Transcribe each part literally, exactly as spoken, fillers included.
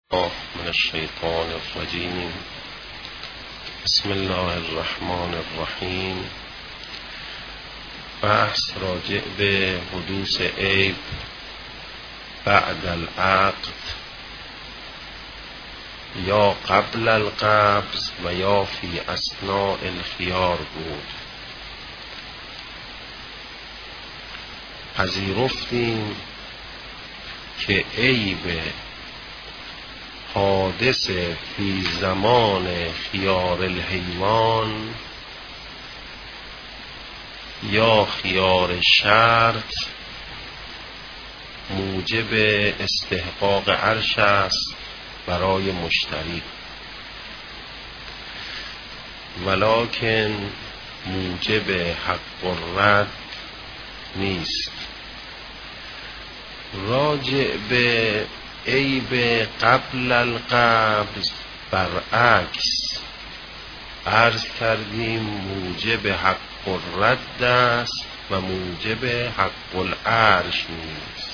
من الشیطان الرجیم. بسم الله الرحمن الرحیم. بحث راجع به حدوث عیب بعد العقد یا قبل القبض و یا فی اثناء الخیار بود. پذیرفتیم که عیب حادث فی زمان خیار الحیوان یا خیار شرط موجب استحقاق عرش است برای مشتری، ولکن موجب حق الرد نیست. راجع به عیب قبل القبض برعکس عرض کردیم موجب حق الرد است و موجب حق العرش نیست.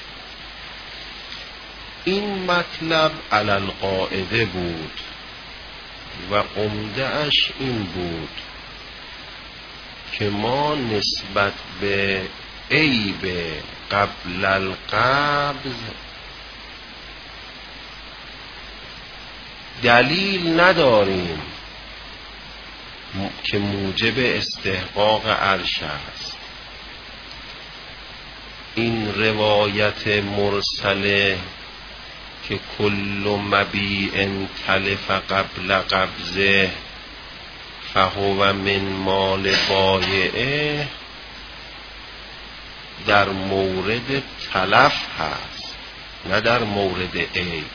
این مطلب علی القاعده بود و عمده اش این بود که ما نسبت به عیب قبل القبض دلیل نداریم که موجب استحقاق عرش است. این روایت مرسله که کل مبیع تلف قبل قبضه فهو من مال بایعه در مورد تلف هست، نه در مورد عیب.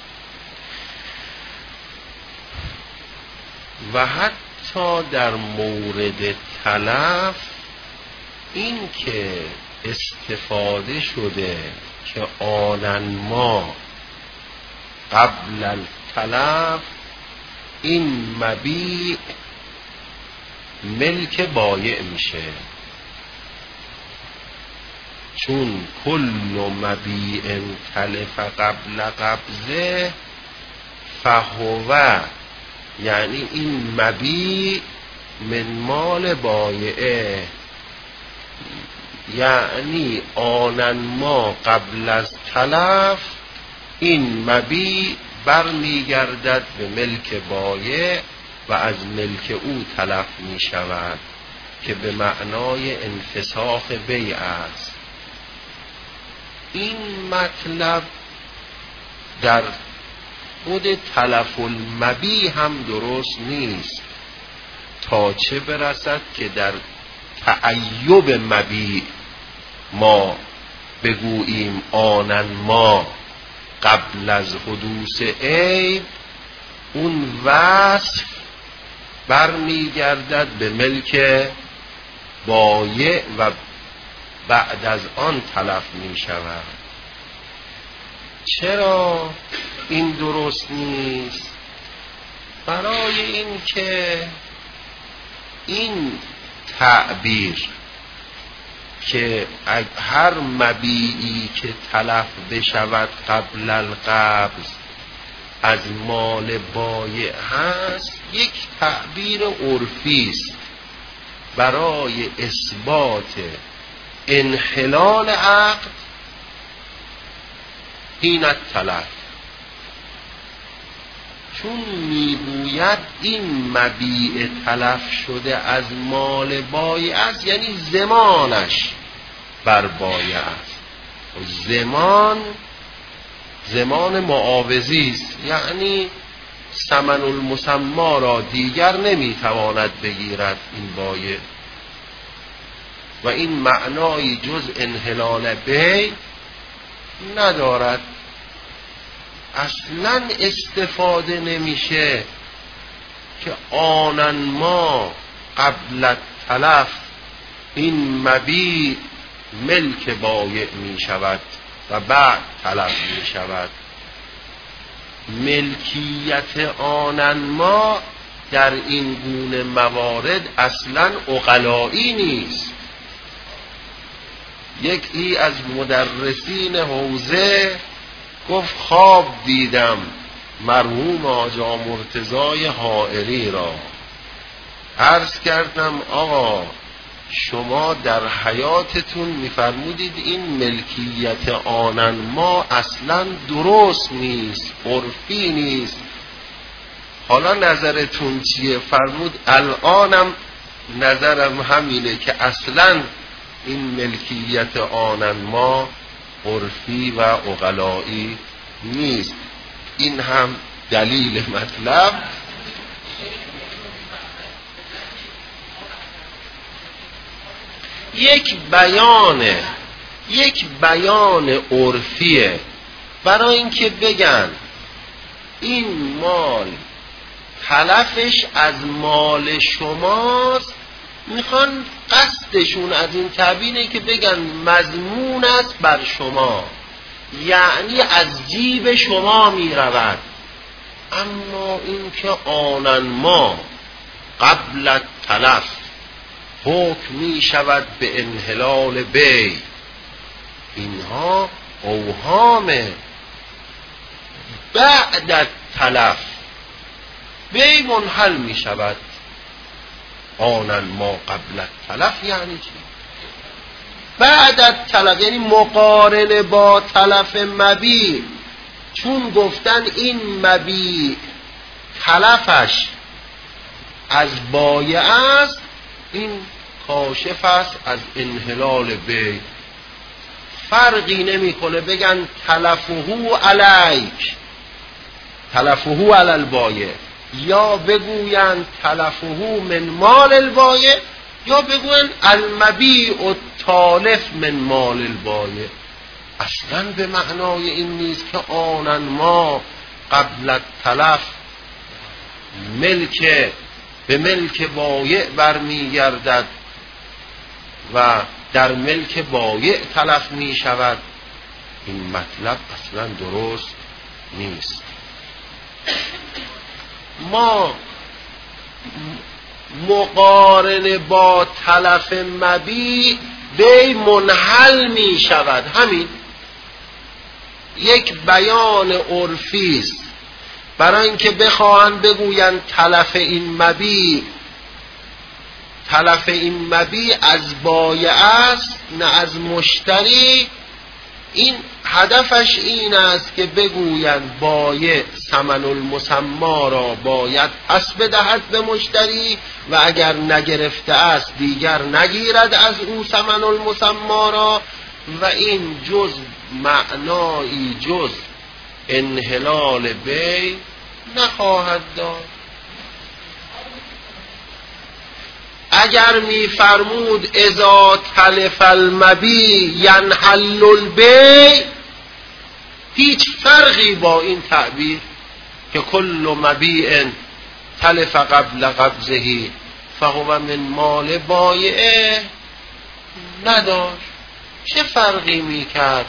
و حتی در مورد تلف این که استفاده شده که آنن ما قبل التلف، این مبیع ملک بایع میشه، چون کل مبیع تلف قبل قبضه فهو، یعنی این مبیع من مال بایعه، یعنی آنن ما قبل از تلف این مبیع برمیگردد به ملک بایع و از ملک او تلف می شود که به معنای انفساخ بیع است. این مطلب در خود تلف المبیع هم درست نیست، تا چه برسد که در تعیب مبیع ما بگوییم آنن ما قبل از حدوث عیب، اون وصف برمیگردد به ملک بایع و بعد از آن تلف می شود. چرا این درست نیست؟ برای این که این تعبیر که هر مبیعی که تلف بشود قبل القبض از مال بایع هست، یک تعبیر عرفی است برای اثبات انحلال عقد حین التلف، چون میگوید این مبیع تلف شده از مال بایع است، یعنی زمانش بر بایع است. زمان زمان معاوضی است، یعنی ثمن المسما را دیگر نمیتواند بگیرد این بایع و این معنای جز انحلال بیع ندارد. اصلا استفاده نمیشه که آنن ما قبل التلف این مبیع ملک بایع می شود و بعد تلف می شود. ملکیت آنن ما در این گونه موارد اصلا عقلایی نیست. یکی از مدرسین حوزه گفت خواب دیدم مرحوم آقا مرتضای حائری را. عرض کردم آقا شما در حیاتتون میفرمودید این ملکیت آنن ما اصلا درست نیست، عرفی نیست، حالا نظرتون چیه؟ فرمود الانم نظرم همینه که اصلا این ملکیت آنن ما عرفی و عقلایی نیست. این هم دلیل مطلب. یک بیانه، یک بیان عرفیه برای اینکه بگن این مال تلفش از مال شماست، میخوان قصدشون از این تعبیره که بگن مضمون است بر شما، یعنی از جیب شما میرود. اما این که آنن ما قبل تلف حکم می شود به انحلال بی، اینها اوهامه. بعد تلف بی منحل می شود. آنن ما قبل تلف یعنی چی؟ بعد تلف یعنی مقارنه با تلف مبیع. چون گفتن این مبیع تلفش از بایع است، این کاشف است از انحلال بی. فرقی نمی کنه بگن تلفهو علیک، تلفهو علی البایع، یا بگوین تلفهو من مال البایع، یا بگوین المبیع التالف من مال البایع. اصلا به معنای این نیست که آنن ما قبل تلف ملک به ملک بایع برمیگردد و در ملک بایع تلف می شود. این مطلب اصلا درست نیست. ما مقارنه با تلف مبیع بی منحل می شود. همین یک بیان عرفی است برای اینکه بخواهند بگویند تلف این مبیع، تلف این مبیع از بایع است نه از مشتری. این هدفش این است که بگویند بایع ثمن المسما را باید پس بدهد به مشتری و اگر نگرفته است دیگر نگیرد از او ثمن المسما را، و این جز معنایی جز انحلال بی نخواهد داد. اگر می فرمود اذا تلف المبیع ینحل البیع، هیچ فرقی با این تعبیر که کل مبیع تلف قبل قبضه فهو من مال بایع نداشت. چه فرقی می کرد؟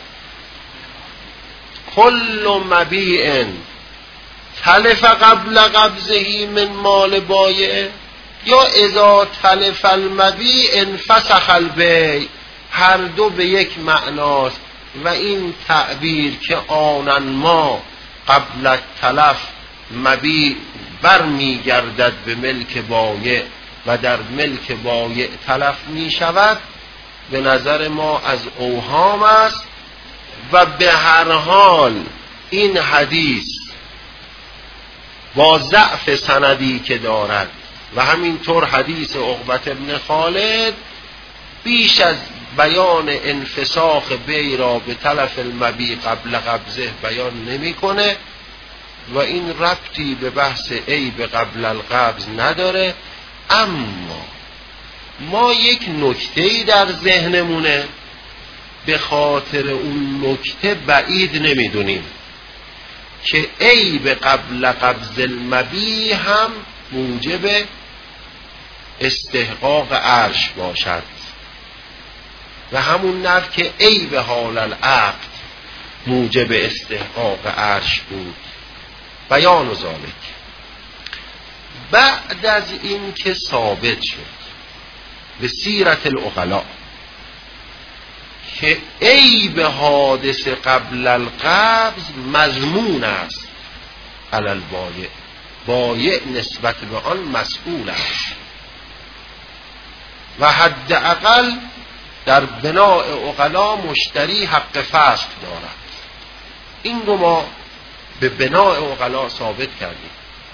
کل مبیع تلف قبل قبضه من مال بایع یا اذا تلف المبیع انفسخ البیع، هر دو به یک معناست. و این تعبیر که آنن ما قبل تلف مبیع برمی گردد به ملک بایع و در ملک بایع تلف می شود، به نظر ما از اوهام است. و به هر حال این حدیث با ضعف سندی که دارد و همینطور حدیث عقبة بن خالد بیش از بیان انفساخ بی را به تلف المبیع قبل قبضه بیان نمی کنه و این ربطی به بحث عیب قبل القبض نداره. اما ما یک نکته‌ای در ذهنمونه، به خاطر اون نکته بعید نمیدونیم که عیب قبل قبض المبیع هم موجب استحقاق عرش باشد و همون نفع که عیب حال العقد موجب استحقاق عرش بود. بیان ذالک بعد از این که ثابت شد به سیرت العقلاء که عیب حادث قبل القبض مضمون است علی البایع، بایع نسبت به آن مسئول است و حداقل در بناء عقلا مشتری حق فسخ دارد. این رو ما به بناء عقلا ثابت کردیم.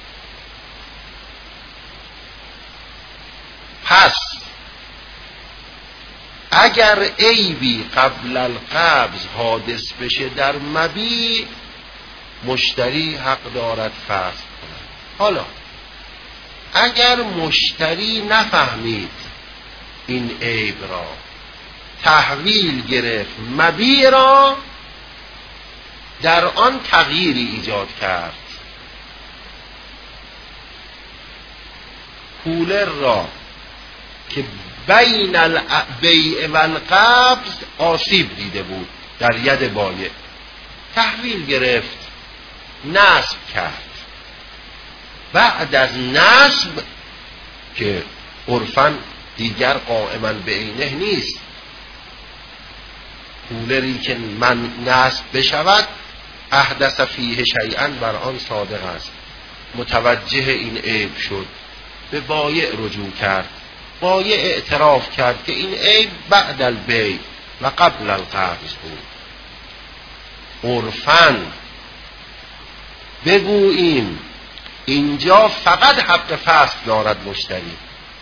پس اگر عیبی قبل القبض حادث بشه در مبیع، مشتری حق دارد فسخ کند. حالا اگر مشتری نفهمید این عیب را، تحویل گرفت، مبیع را در آن تغییری ایجاد کرد، کولر را که بین البیع و القبض آسیب دیده بود در ید بایع، تحویل گرفت، نصب کرد. بعد از نصب که عرفاً دیگر قائما به عینه نیست، کولری که من نصب بشود احدث فیه شیئا بر آن صادق است، متوجه این عیب شد، به بایع رجوع کرد، بایع اعتراف کرد که این عیب بعد البیع و قبل القبض بود. عرفاً بگوییم اینجا فقط حق فسخ دارد مشتری.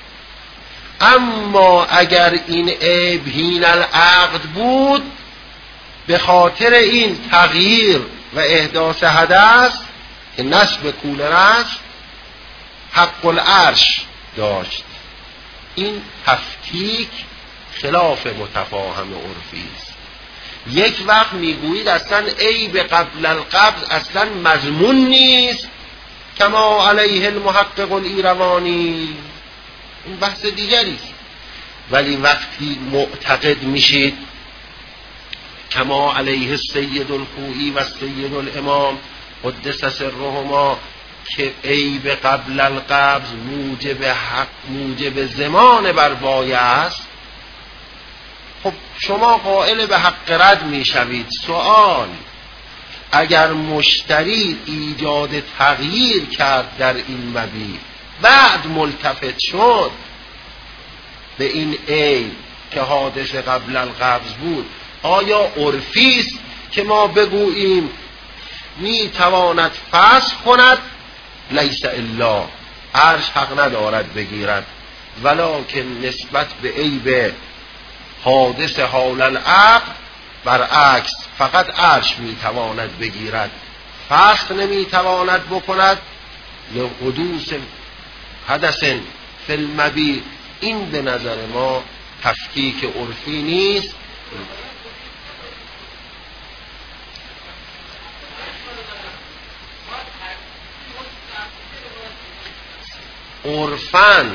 اما اگر این عیب حین العقد بود، به خاطر این تغییر و احداث حدث که نصب کولر است، حق العرش داشت. این تفکیک خلاف متفاهم عرفی است. یک وقت میگویید اصلا عیب قبل القبض اصلا مضمون نیست، کما علیه المحقق الایروانی، این بحث دیگری است. ولی وقتی معتقد میشید کما علیه السید الخوئی و السید الامام قدس سرهما که عیب قبل القبض موجب حق، موجب ضمان بر بایع است، خب شما قائل به حق رد میشوید. سوال: اگر مشتری ایجاد تغییر کرد در این مبیع، بعد ملتفت شد به این عیب که حادث قبل القبض بود، آیا عرفی است که ما بگوییم می تواند فسخ کند؟ لیس الا، عرش حق ندارد بگیرد، ولکن نسبت به عیب حادث حال العقد برعکس، فقط عرش می تواند بگیرد، فسخ نمی تواند بکند لحدوث حدث فی المبیع. این به نظر ما تفکیک عرفی نیست. عرفاً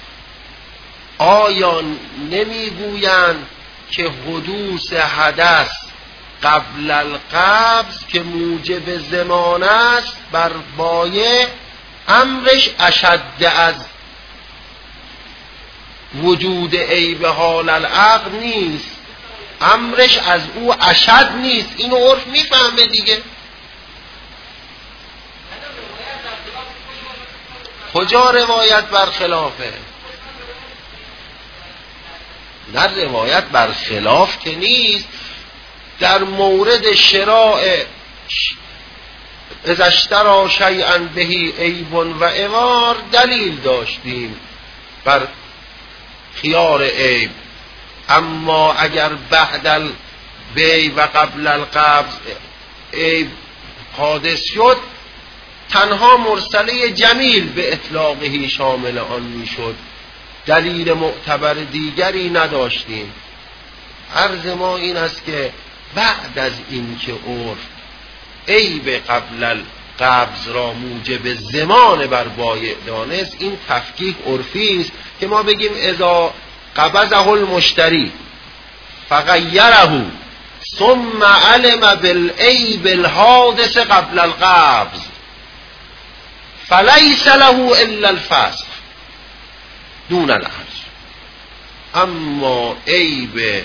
آیا نمیگویند که حدوث حدث قبل القبض که موجب ضمان است بر بایع، امرش اشد از وجود عیب حال العقد نیست، امرش از او اشد نیست؟ اینو عرف میفهمه دیگه. کجا روایت برخلافه؟ نه، روایت برخلاف که نیست. در مورد شراء اذا اشتری شیئا بهی عیب و عوار دلیل داشتیم بر خیار عیب، اما اگر بعد البیع و قبل القبض عیب حادث شد، تنها مرسله جمیل به اطلاقه شامل آن میشد، دلیل معتبر دیگری نداشتیم. عرض ما این است که بعد از این که عرف عیب قبل القبض را موجب ضمان بر بایع دانست، این تفکیک عرفی است که ما بگیم اذا قبضه المشتری فغیره ثم علم بالعیب الحادث قبل القبض فلیس له الا الفسخ دون العرش. اما عیب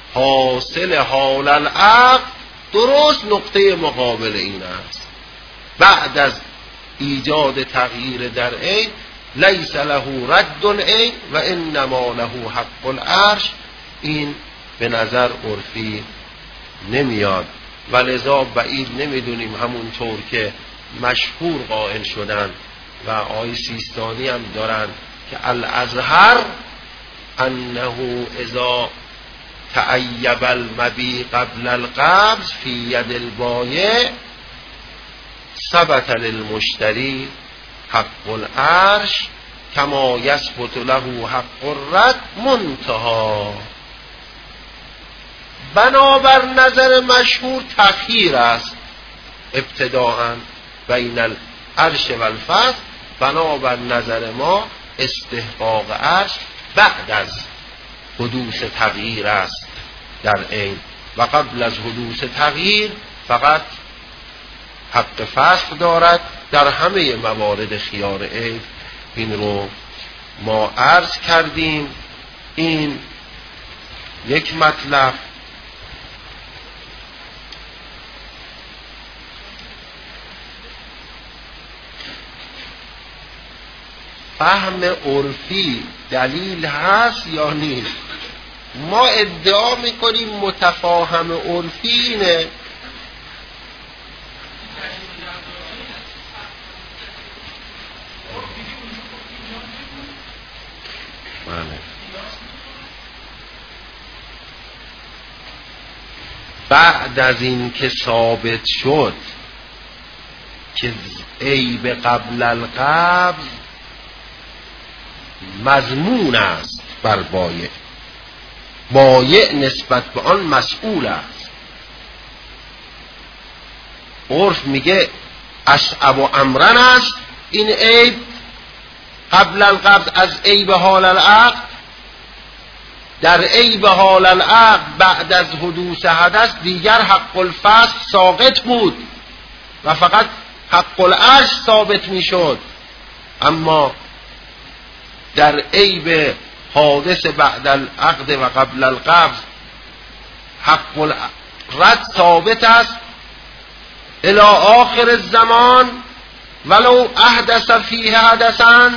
حاصل حال العقد درست نقطه مقابل این است. بعد از ایجاد تغییر در عین لیس له رد العین و انما له حق العرش، این به نظر عرفی نمیاد و لذا بعید نمیدونیم همونطور که مشهور قائل شدن و آقای سیستانی هم دارن که الازهر انه اذا تعیب المبی قبل القبض فی ید البایع ثبت للمشتری حق العرش کما یثبت له حق الرد منتهی. بنابر نظر مشهور تأخیر است ابتداءً بین العرش و الفصل، بنابر نظر ما استحقاق عرش بعد از حدوث تغییر است در عین و قبل از حدوث تغییر فقط حق فصل دارد. در همه موارد خیار عین این رو ما عرض کردیم. این یک مطلب. فهم عرفی دلیل هست یا نیست؟ ما ادعا میکنیم متفاهم عرفی اینه بله. بعد از این که ثابت شد که عیب قبل القبض مضمون است بر بایع، بایع نسبت به آن مسئول است. عرف میگه اصعب و امرن است این عیب قبل القبض از عیب حال العقد. در عیب حال العقد بعد از حدوث حدث دیگر حق الفصل ساقط بود و فقط حق العرش ثابت میشد، اما در عیب حادث بعد العقد و قبل القبض حق الرد ثابت است الی آخر الزمان ولو احدث فیه حدثا.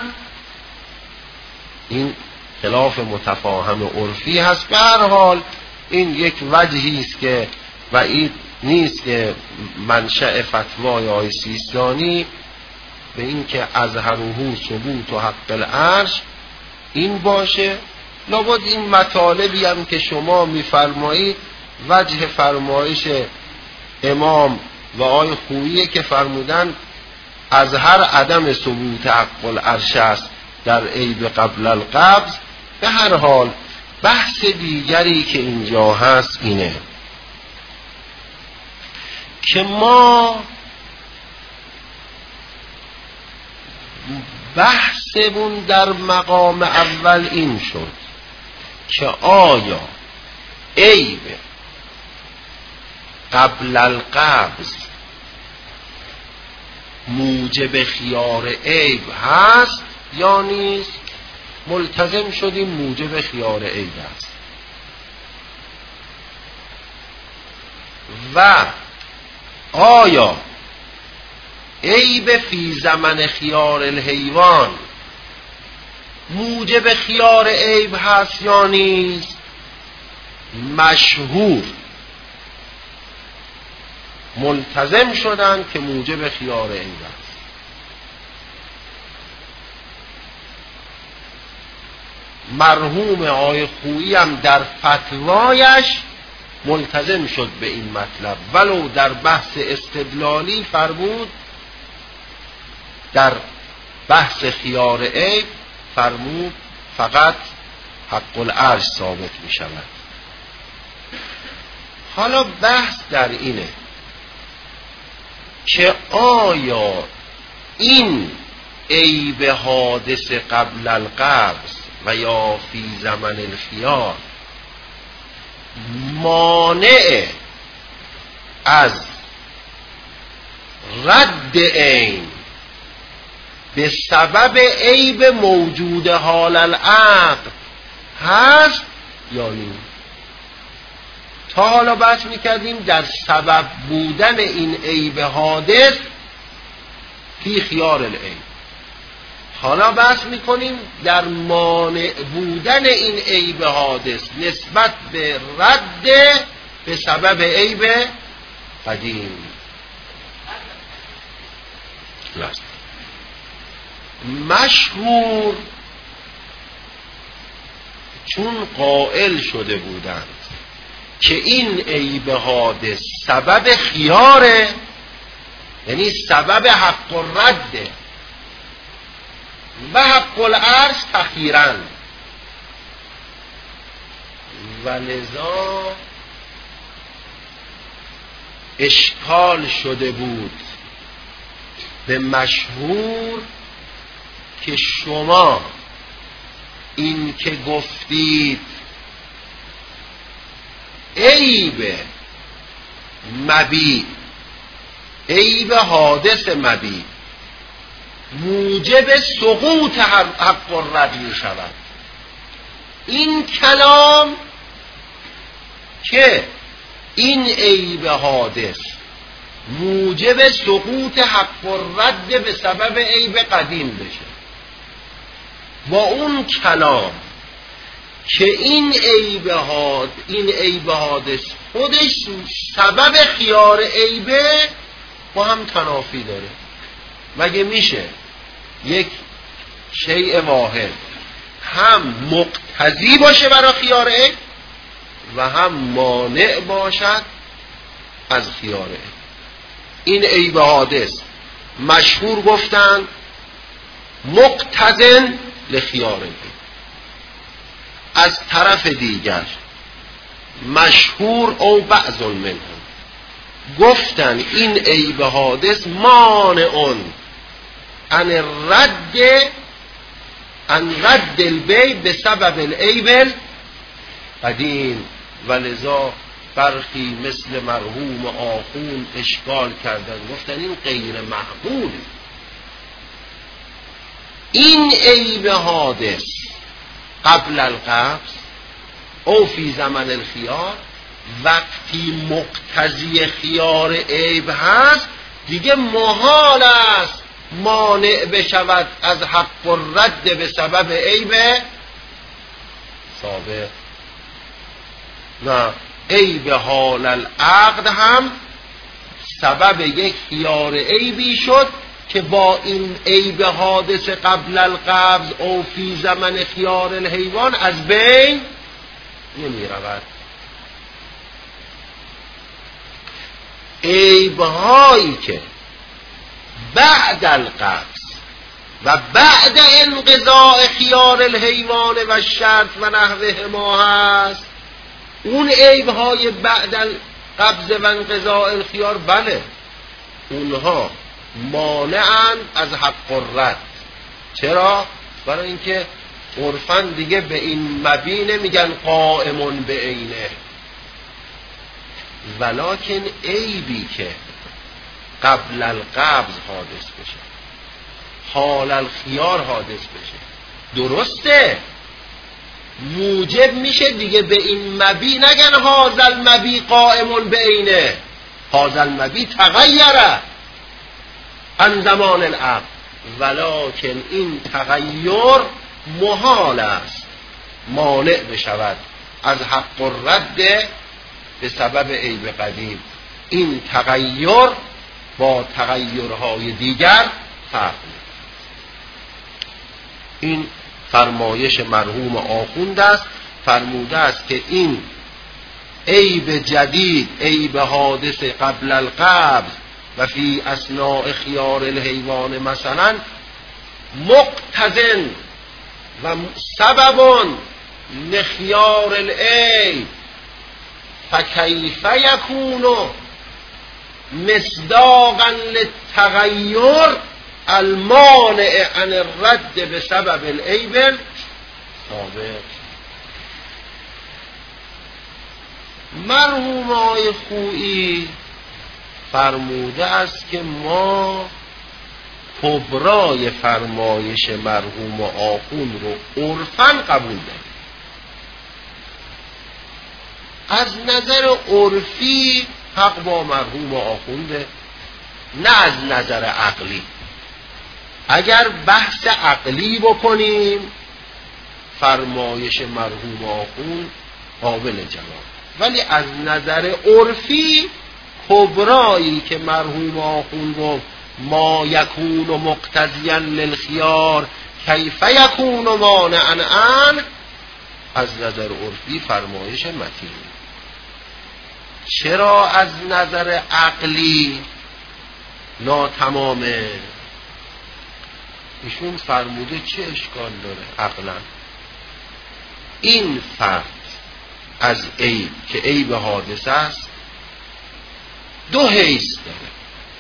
این خلاف متفاهم عرفی هست. به هر حال این یک وجهی است که بعید نیست که منشأ فتوای آقای سیستانی به این که اظهره ثبوت و حق العرش این باشه. لابد این مطالبی هم که شما میفرمایید وجه فرمایش امام و آقای خویی که فرمودن اظهر عدم ثبوت حق العرش است در عیب قبل القبض. به هر حال بحث دیگری که اینجا هست اینه که ما بحثمون در مقام اول این شد که آیا عیب قبل القبض موجب خیار عیب هست یا نیست؟ ملتزم شدیم موجب خیار عیب است. و آیا عیب فی زمن خیار الحیوان موجب خیار عیب هست یا نیست؟ مشهور ملتزم شدن که موجب خیار عیب است. مرحوم آقای خویی هم در فتوایش ملتزم شد به این مطلب، ولو در بحث استدلالی فرمود در بحث خیار عیب فرمود فقط حق العرش ثابت می شود. حالا بحث در اینه که آیا این عیب حادث قبل القبض و یا فی زمن الخیار مانع از رد عین به سبب عیب موجود حال العقد هست یا نیست؟ تا حالا بحث میکردیم در سبب بودن این عیب حادث فی خیار العیب. حالا بحث میکنیم در مانع بودن این عیب حادث نسبت به رد به سبب عیب قدیم. مشهور چون قائل شده بودند که این عیب حادث سبب خیاره، یعنی سبب حق الرده و حق العرض تخیراً، و لذا اشکال شده بود به مشهور که شما این که گفتید عیب مبیع، عیب حادث مبیع موجب سقوط حق الرد می شود، این کلام که این عیب حادث موجب سقوط حق الرد به سبب عیب قدیم بشه، با اون کلام که این عیب حادث این عیب حادث خودش سبب خیار عیبه، با هم تنافی داره. مگه میشه یک شیء واحد هم مقتضی باشه برای خیار عیب و هم مانع باشد از خیار عیب؟ این عیب حادث مشهور گفتن مقتضن لخیار عیب، از طرف دیگر مشهور او بعض منهم گفتن این عیب حادث مانعون عن رد عن رد البیع به سبب العیب قدیم، و لذا برخی مثل مرحوم آخوند اشکال کردن، گفتن این غیر مقبول، این عیب حادث قبل القبض او فی زمن الخیار وقتی مقتضی خیار عیب هست دیگه محال است مانع بشود از حق الرد به سبب عیب سابق. و عیب حال العقد هم سبب یک خیار عیبی شد که با این عیب حادث قبل القبض او فی زمن خیار الحیوان از بین نمی رود. عیب هایی که بعد القبض و بعد انقضاء خیار الحیوان و شرط و نحوه ما هست، اون عیب های بعد القبض و انقضاء الخیار بله اونها مانعند از حق الرد. چرا؟ برای اینکه عرفاً دیگه به این مبی نمیگن قائمون به عینه، ولکن عیبی که قبل القبض حادث بشه حال الخیار حادث بشه درسته موجب میشه دیگه به این مبی نگن هذا المبی قائمون به عینه، هذا المبی تغیره عن زمان العقد، ولکن این تغییر محال است مانع بشود از حق الرد به سبب عیب قدیم. این تغییر با تغییرهای دیگر فرق می‌کند. این فرمایش مرحوم آخوند است، فرموده است که این عیب جدید عیب حادث قبل القبض و فی اثناء خیار الحیوان مثلا مقتضن و سبب لخیار العیب، فکیف یکون مصداقا للتغیر المانع عن الرد بسبب العیب سابق. مرحوم آقای خویی فرموده است که ما کبرای فرمایش مرحوم آخوند رو عرفاً قبول داریم. از نظر عرفی حق با مرحوم آخونده، نه از نظر عقلی. اگر بحث عقلی بکنیم فرمایش مرحوم آخوند قابل جواب، ولی از نظر عرفی کبرایی که مرحوم آخوند گفت ما یکون مقتضیا للخیار کیف یکون مانعا عنه، از نظر عرفی فرمایش متین. چرا از نظر عقلی ناتمامه؟ ایشون فرموده چه اشکال داره عقلا؟ این فرد از عیب که عیب حادثه است دو حیث داره.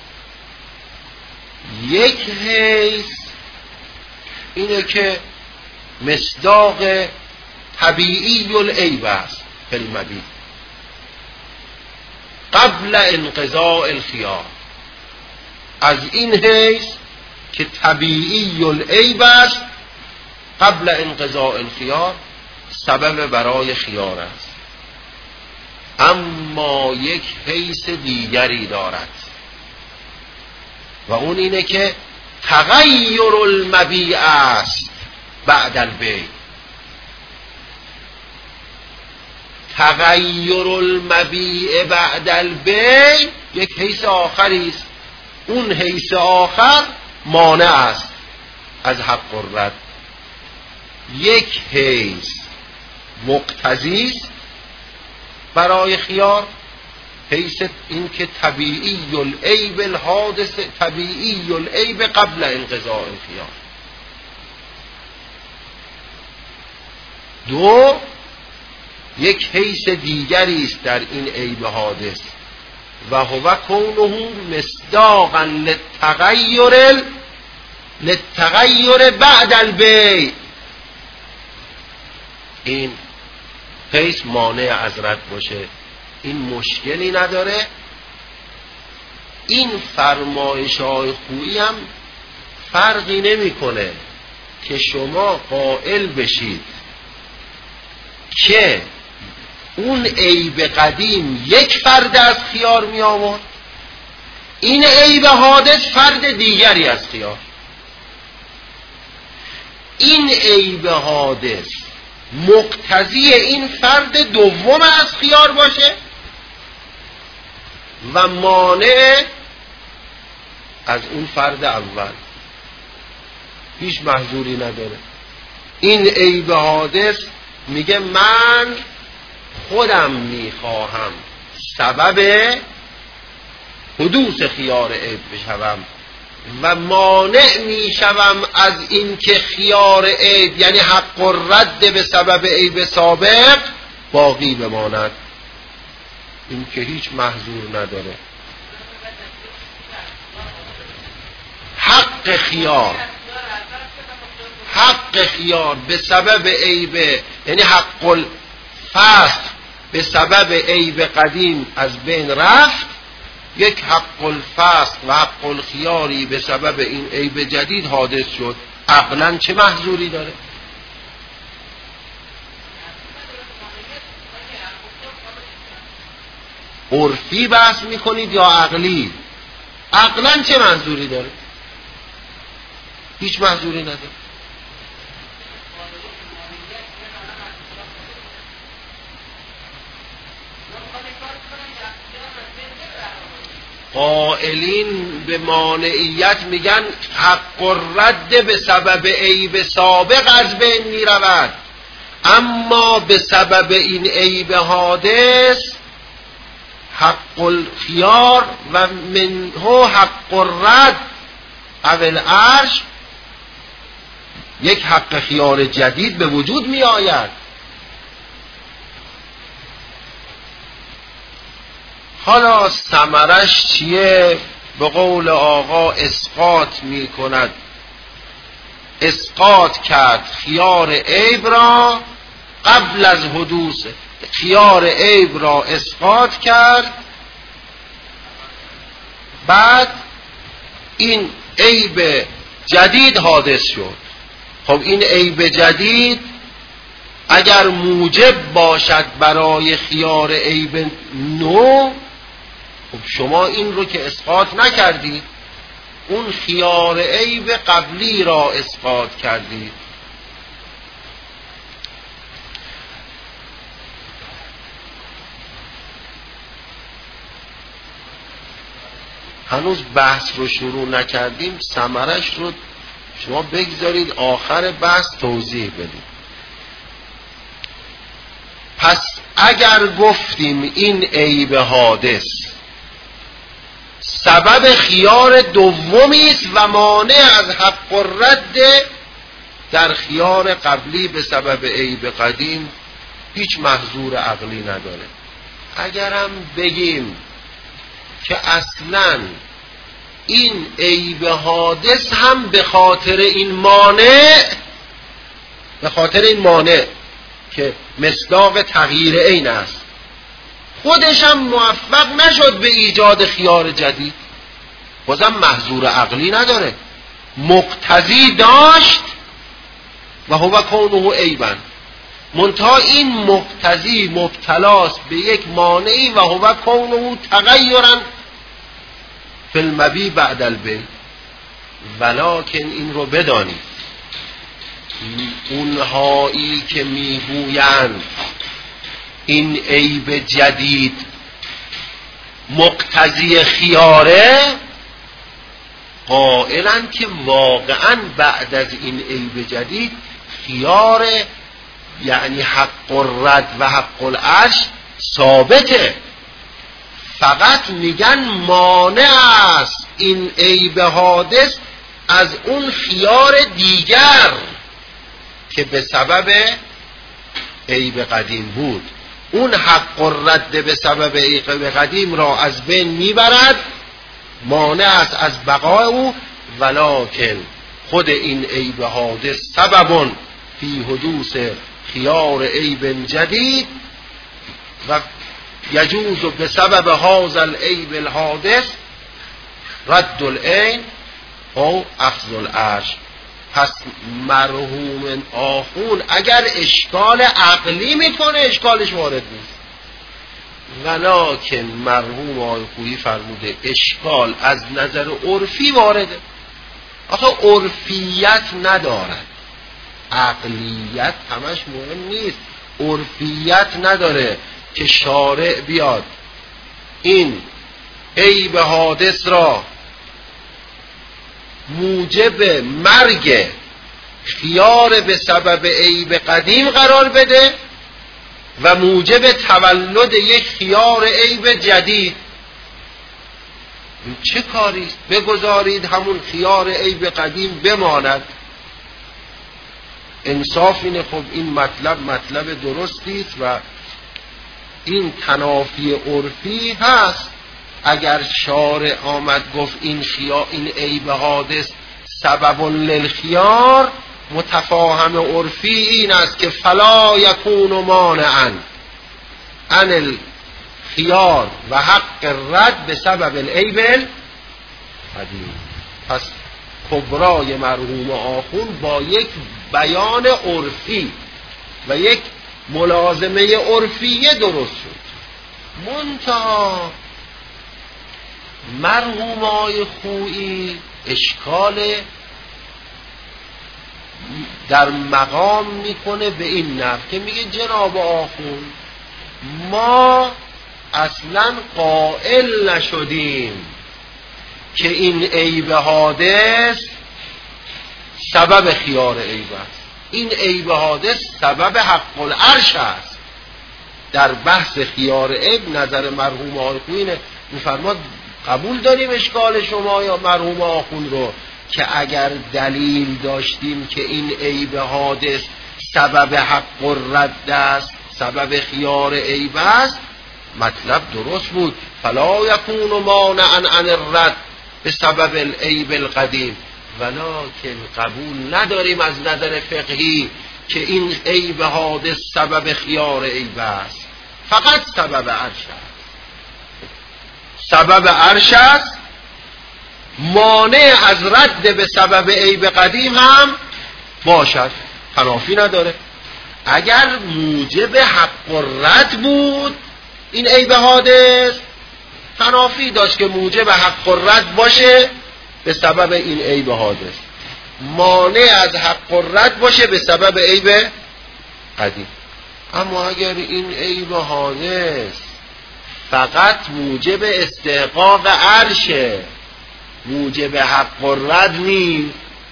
یک حیث اینه که مصداق طبیعی العیب است فی المبیت قبل انقضاء الخیار، از این حیث که طبیعی العیب است قبل انقضاء الخیار سبب برای خیار است. اما یک حیث دیگری دارد و اون اینه که تغییر المبیع است بعد البیع. تغییر المبیع بعد البیع یک حیث آخری است. اون حیث آخر مانع است از حق الرد. یک حیث مقتضی است برای خیار، حیث این که طبیعی العیب الحادث طبیعی العیب قبل انقضاء الخیار. دو، یک حیث دیگری است در این عیب حادث و هو کونه مصداقا للتغیر للتغیر بعد البیع. این حیث مانع از رد باشه، این مشکلی نداره. این فرمایش های خویی هم فرقی نمیکنه که شما قائل بشید که اون عیب قدیم یک فرد از خیار می آورد، این عیب حادث فرد دیگری از خیار. این عیب حادث مقتضی این فرد دوم از خیار باشه و مانع از اون فرد اول، هیچ محظوری نداره. این عیب حادث میگه من خودم میخواهم سبب حدوث خیار عیب بشوم و مانع میشوم از این که خیار عیب یعنی حق الرد به سبب عیب سابق باقی بماند. این که هیچ محظور نداره. حق خیار حق خیار به سبب عیب یعنی حق الفسخ به سبب عیب قدیم از بین رفت، یک حق الفسخ و حق الخیاری به سبب این عیب جدید حادث شد. عقلاً چه محظوری داره؟ عرفی بحث میکنید یا عقلی؟ عقلاً چه محظوری داره؟ هیچ محظوری نداره. قائلین به مانعیت میگن حق الرد به سبب عیب سابق از بین میرود، اما به سبب این عیب حادث حق الخیار و منه حق الرد اول عرش، یک حق خیار جدید به وجود می آید. حالا ثمرش چیه؟ به قول آقا اسقاط می کند. اسقاط کرد خیار عیب را قبل از حدوث، خیار عیب را اسقاط کرد، بعد این عیب جدید حادث شد. خب این عیب جدید اگر موجب باشد برای خیار عیب نو، خب شما این رو که اسقاط نکردید، اون خیار عیب قبلی را اسقاط کردید. هنوز بحث رو شروع نکردیم، ثمرش رو شما بگذارید آخر بحث توضیح بدید. پس اگر گفتیم این عیب حادث سبب خیار دومی است و مانع از حق الرد در خیار قبلی به سبب عیب قدیم، هیچ محظور عقلی نداره. اگرم بگیم که اصلاً این عیب حادث هم به خاطر این مانع به خاطر این مانع که مصداق تغییر عین است خودش هم موفق نشد به ایجاد خیار جدید، بازم محظور عقلی نداره، مقتضی داشت و هو کونه عیبا، منتها این مقتضی مبتلاست به یک مانعی و هو کونه تغیرا فی المبی بعد البی. ولکن این رو بدانید اونهایی که میگویند این عیب جدید مقتضی خیاره، قائلند که واقعا بعد از این عیب جدید خیار یعنی حق الرد و حق العرش ثابته، فقط میگن مانع است این عیب حادث از اون خیار دیگر که به سبب عیب قدیم بود. اون حق الرد به سبب عیب قدیم را از بین میبرد، مانع است از بقای او، ولکن خود این عیب حادث سبب فی حدوث خیار عیب جدید و یجوز به سبب هذا العیب الحادث رد العین او اخذ العرش. پس مرحوم آخون اگر اشکال عقلی میکنه اشکالش وارد نیست، ولکن مرحوم آخویی فرموده اشکال از نظر عرفی وارده. آخه عرفیت ندارد، عقلیت همش مهم نیست، عرفیت نداره که شارع بیاد این عیب حادث را موجب مرگ خیار به سبب عیب قدیم قرار بده و موجب تولد یک خیار عیب جدید. این چه کاریست؟ بگذارید همون خیار عیب قدیم بماند. انصاف اینه. خب این مطلب مطلب درستی است و این تنافی عرفی هست. اگر شارع آمد گفت این خیار این عیب حادث سبب للخیار، متفاهم عرفی این است که فلا یکون مانعا عن الخیار و حق الرد به سبب العیب القدیم. پس کبرای مرحوم آخون با یک بیان عرفی و یک ملازمه عرفیه درست شد. منتها مرحوم آی خویی اشکال در مقام میکنه به این نحو که میگه جناب آخون ما اصلا قائل نشدیم که این عیب حادث سبب خیار عیب است، این عیب حادث سبب حق العرش است. در بحث خیار عیب نظر مرحوم آی خویی میفرماد قبول داریم اشکال شما یا مرحوم آخون رو که اگر دلیل داشتیم که این عیب حادث سبب حق الرد است، سبب خیار عیب است، مطلب درست بود. فلا یکون مانعا عن الرد به سبب العیب القدیم، ولکن قبول نداریم از نظر فقهی که این عیب حادث سبب خیار عیب است، فقط سبب عرش است. سبب عرش است، مانع از رد به سبب عیب قدیم هم باشد، تنافی نداره. اگر موجب حق الرد بود این عیب حادث، تنافی داشت که موجب حق الرد باشه به سبب این عیب حادث، مانع از حق و رد باشه به سبب عیب قدیم. اما اگر این عیب حادث فقط موجب استحقاق عرشه، موجب حق و رد نیست،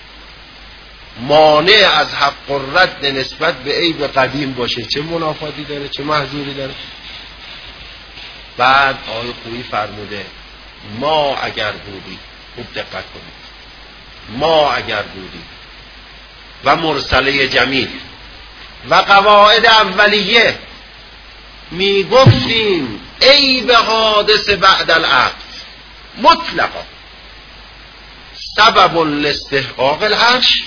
مانع از حق و رد نسبت به عیب قدیم باشه، چه منافاتی داره، چه محذوری داره؟ بعد آیه خویی فرموده ما اگر بودی، خوب دقت کنید، ما اگر بودی و مرسله جمیل و قواعد اولیه می گفتیم عیب حادث بعد العقد مطلقا سبب لاستحقاق العرش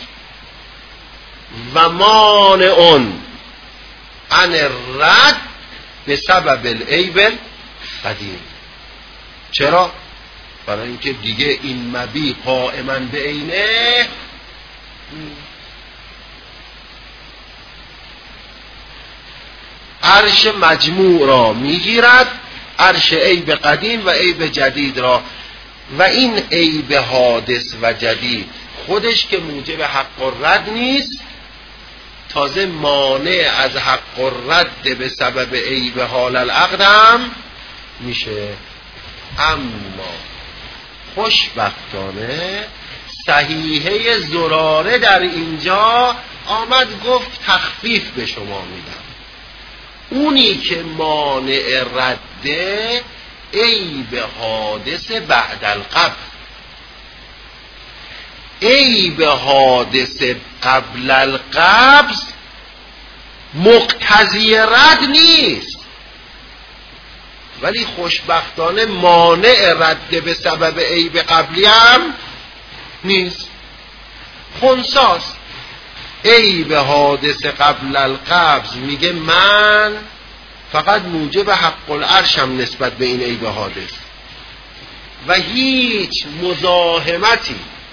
و مانع عن الرد به سبب العیب قدیم. چرا؟ برای اینکه دیگه این مبی قائما به عینه عرش مجموع را میگیرد، عرش عیب قدیم و عیب جدید را، و این عیب حادث و جدید خودش که موجب حق و رد نیست، تازه مانع از حق و رد به سبب عیب حال العقد هم میشه. اما خوشبختانه صحیحه زراره در اینجا آمد گفت تخفیف به شما میدم، اونی که مانع رده عیب حادث بعد القبض، عیب حادث قبل القبض مقتضی رد نیست، ولی خوشبختانه مانع رد به سبب عیب قبلی هم نیست. خنثاست. عیب حادث قبل القبض میگه من فقط موجب حق العرشم نسبت به این عیب حادث و هیچ مزاحمتی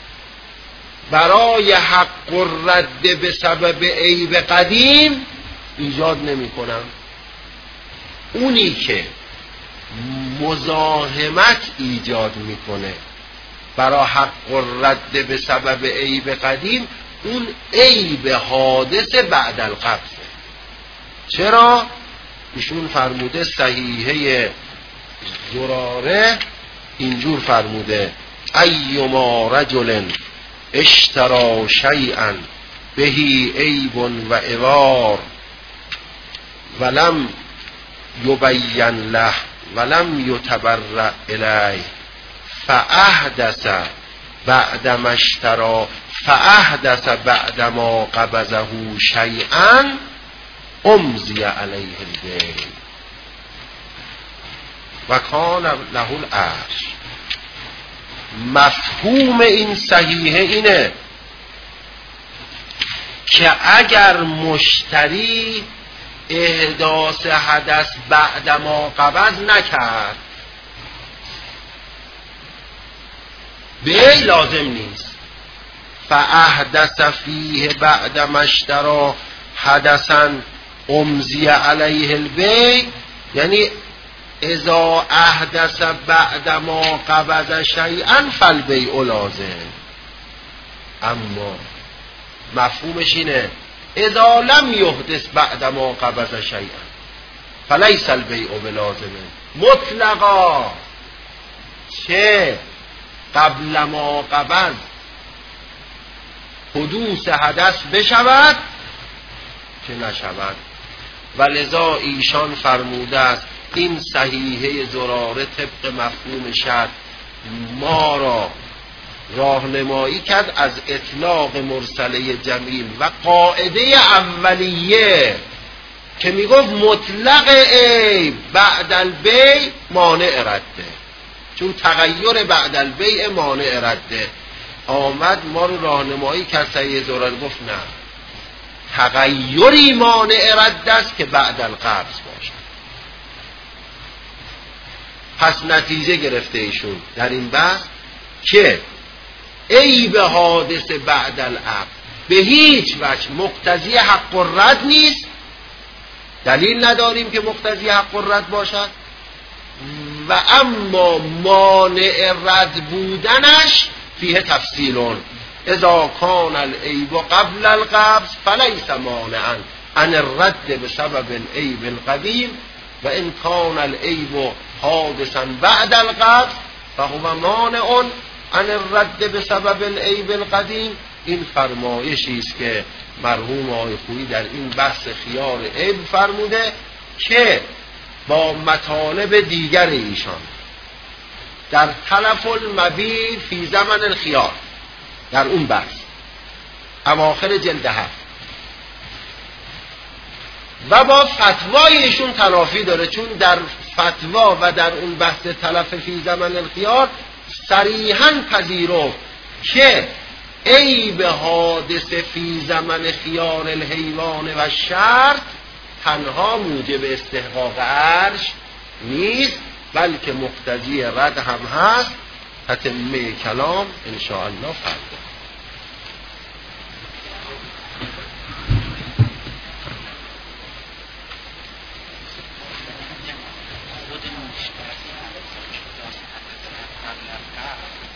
برای حق الرد به سبب عیب قدیم ایجاد نمی کنم. اونی که مزاحمت ایجاد میکنه برای حق الرد به سبب عیب قدیم اون عیب حادث بعد القبض. چرا؟ ایشون فرموده صحیحه زراره اینجور فرموده ایما رجل اشترا شیئا بهی عیب و عوار ولم یبین له ولم یتبرع الیه فاحدث بعدما اشترا فاحدث بعدما قبضه شیئا امضی علیه الدین و کان له العرش. مفهوم این صحیحه اینه که اگر مشتری احداث حدث بعدما قبض نکرد به لازم نیست، فاحدث فیه بعدما اشترا حدثا امضی علیه البیع، یعنی اذا احدث بعدما قبض شیئا فالبیع لازم. اما مفهومش اینه اذا لم یحدث بعدما قبض شیئا فلیس البیع بلازمه مطلقا، چه قبل ما قبض حدوث حدث بشود که نشود. و لذا ایشان فرموده است این صحیحه زراره طبق مفهوم شرط ما را راهنمایی کرد از اطلاق مرسله جمیل و قاعده اولیه که میگفت مطلق عیب بعد البیع مانع رده، چون تغییر بعد البیع مانع رده. آمد ما رو راهنمایی کرد صحیحه زراره گفت نه، تغییری مانع رد است که بعد القبض باشد. پس نتیجه گرفته ایشون در این بحث که عیب حادث بعد العقد به هیچ وجه مقتضی حق الرد نیست، دلیل نداریم که مقتضی حق الرد باشد، و اما مانع رد بودنش فیه تفصیل اذا کان العیب قبل القبض فلیس مانعا عن الرد بسبب العیب القدیم و ان کان العیب حادثا بعد القبض فهو مانع عن الرد بسبب العیب القدیم. این فرمایشی است که مرحوم آقای خویی در این بحث خیار عیب فرموده که با مطالب دیگر ایشان در تلف المبیع فی زمن الخیار در اون بحث اواخر جلد هفت و با فتوای ایشون تنافی داره، چون در فتوا و در اون بحث تلف فی زمن الخیار صریحاً پذیرفت که عیب حادث فی زمن خیار الحیوان و شرط تنها موجب استحقاق عرش نیست بلکه مقتضی رد هم هست. تتمه کلام انشاءالله فردا. خود مشتری